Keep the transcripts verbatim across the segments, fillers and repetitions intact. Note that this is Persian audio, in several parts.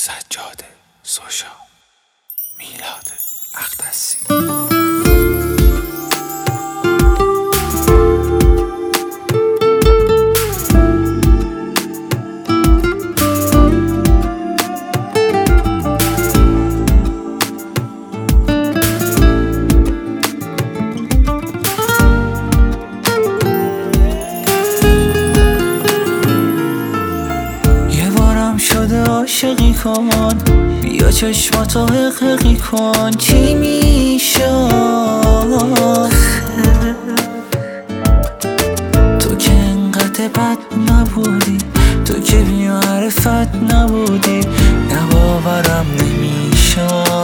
سجاده سوشا میلاد اقدسی. شده عاشقی کن، بیا چشماتو حقیقی کن. چی میشه تو که انقدر بد نبودی، تو که بی معرفت نبودی، نه باورم نمیشه.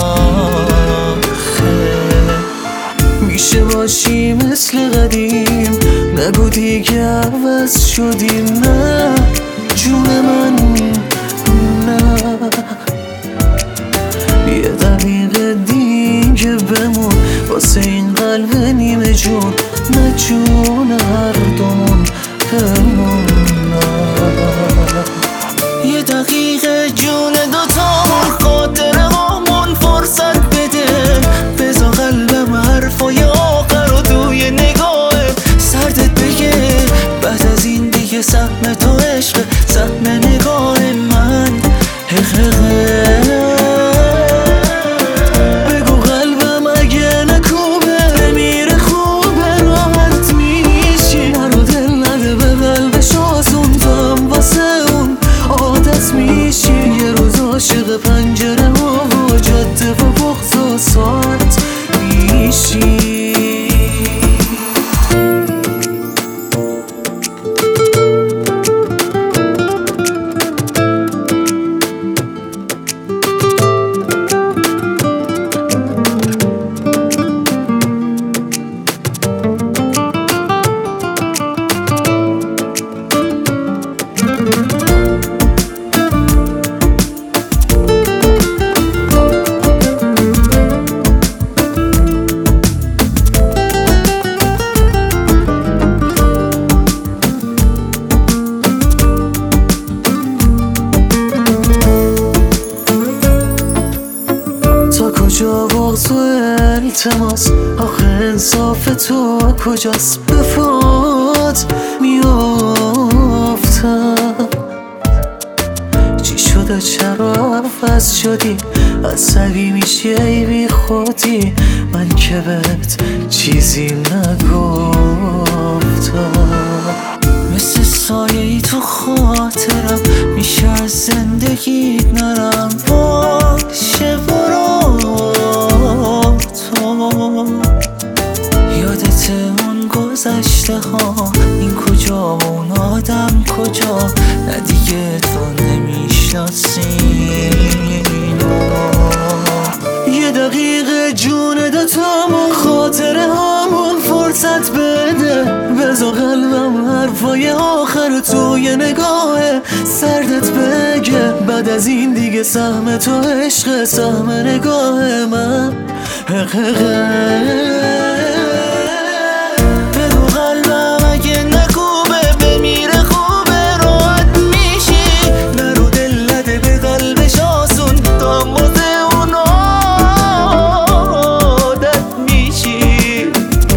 میشه باشی مثل قدیم، نگو دیگه عوض شدیم. نه جون من یه دقیقه دیگه بمون واسه این قلب نیمه جون، نه جون هر دومون بمون. یه دقیقه جون دوتامون، خاطره هامون فرصت بده. بذار قلبم حرفای آخر رو توی نگاه سردت بگه. بعد از این دیگه سهم تو عشق، سهم نگاه من حقیقه. بگو قلبم اگه نکوبه بمیره خوبه، راحت میشی. منو دل نده به قلبش آسون، تو هم واسه اون عادت میشی. یه روز عاشق پنجره ها و جاده و بغض و ساعت میشی. کجا بغض و التماس، آخه انصاف تو کجاست؟ به فوت میافتم. چی شده چرا عوض شدی؟ عصبی میشی ای بی خودی، من که بهت چیزی نگفتم. مثل سایه ای تو خاطرم، میشه از زندگیت نرم. باشه برو تو، یادت اون گذشته ها، این کجا و اون آدم کجا؟ نه دیگه تو نمیشناسین. یه دقیقه جون دوتامون، خاطره هامون فرصت بده. بذار قلبم حرفای آخر توی نگاه سردت بگه. بعد از این دیگه سهم تو عشق، سهم نگاه من حقیقه. بگو قلبم اگه نکوبه بمیره خوبه، راحت میشی. نرو دل نده به قلبش آسون، تو هم واسه اون عادت میشی،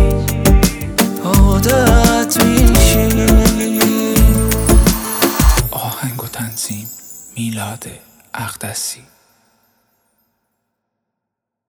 عادت میشی. آهنگ و تنظیم میلاد اقدسی.